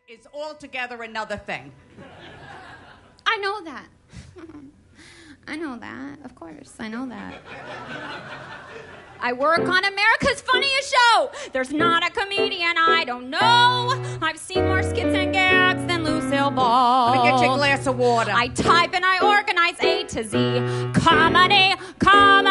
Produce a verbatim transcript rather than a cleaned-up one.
is altogether another thing. I know that. I know that. Of course, I know that. I work on America's Funniest Show. There's not a comedian I don't know. I've seen more skits and gags than Lucille Ball. Let me get you a glass of water. I type and I organize A to Z. Comedy, comedy.